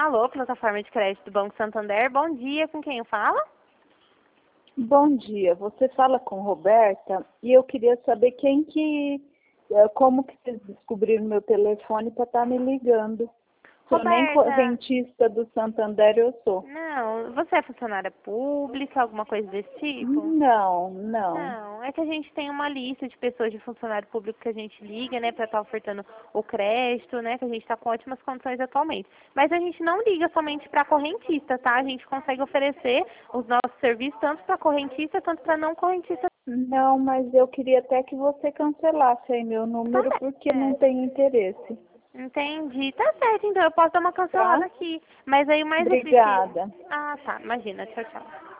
Alô, plataforma de crédito do Banco Santander. Bom dia, com quem eu falo? Bom dia, você fala com Roberta e eu queria saber como que vocês descobriram meu telefone para estar me ligando. Sou nem Roberta, correntista do Santander, eu sou. não, você é funcionária pública, alguma coisa desse tipo? Não, não. Não, é que a gente tem uma lista de pessoas de funcionário público que a gente liga, né, para estar ofertando o crédito, né, que a gente está com ótimas condições atualmente. Mas a gente não liga somente para correntista, tá? A gente consegue oferecer os nossos serviços tanto para correntista, tanto para não correntista. Não, mas eu queria até que você cancelasse aí meu Tá número porque não certo. tenho interesse, Entendi, tá certo, então eu posso dar uma cancelada tá? aqui. Mas aí o mais eu preciso. Obrigada. Ah, tá, imagina, tchau, tchau.